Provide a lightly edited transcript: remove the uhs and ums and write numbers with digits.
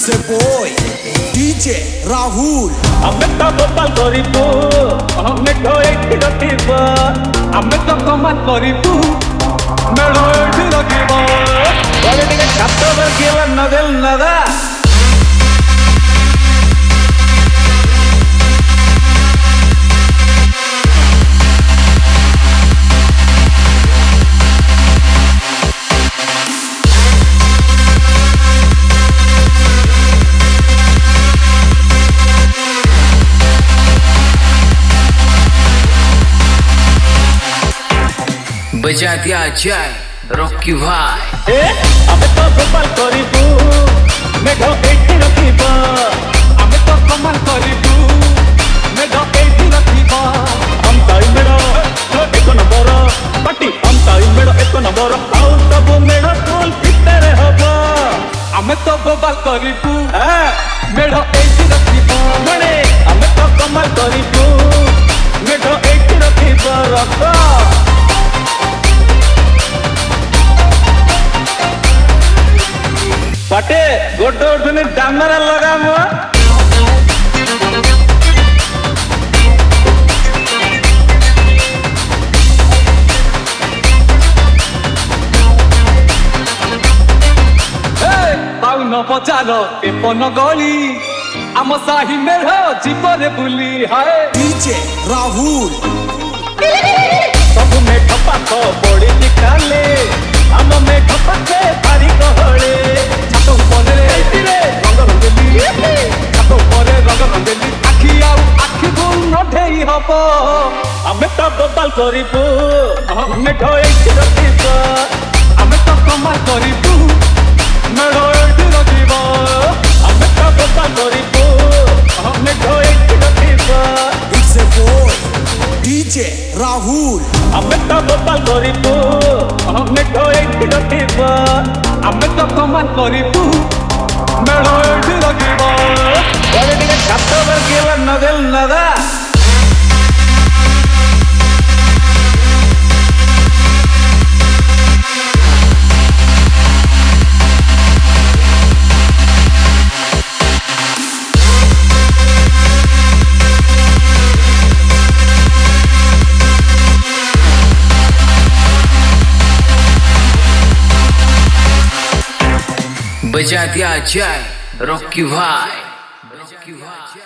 It's a boy, DJ Rahul. Ameta bopal koribu, ameta ekti ratiba. Ameta kamal koribu, melo ekti ratiba. Wale dige katta bagila nadel nada. बजा दिया जाए Rocky भाई। अबे तो गोपाल करिबू मेघ एठी रखिबा। अबे तो कमाल करिबू मेघ एठी रखिबा। हम ताई मेरा एक नंबर पार्टी, हम ताई मेरा एक नंबर आउ सब मेरा फुल फिटर हबा। अबे तो गोपाल करिबू मेघ एठी रखिबा। मणे अबे तो कमाल करिबू मेघ एठी रखिबा। रखा पाटे गोटे उठने डामरा लगा मो पाउन पचार एपन गली आम साही मेढ़ जीवने बुली हाय DJ Rahul. सब मेघ पाख बड़ी निकाले आम मेघ पाखे भारी गहले। छात उपरे रंग रंगेली, छात उपरे रंग रंगेली। आखि आउ आखि गुण ढेई हब। आमे तो गोपाल करिबू मेघ एठी रखिबा। आमे तो कमाल करिबू मेघ एठी रखिबा। आमे तो गोपाल करिबू मेघ एठी रखिबा। It's a boy, DJ Rahul. आमे तो गोपाल करिबू मेघ एठी रखिबा। आमे तो कमाल करिबू मेघ एठी रखिबा। वले dige katta bagila nadel nada। बजा दिया जाए रॉकी भाई।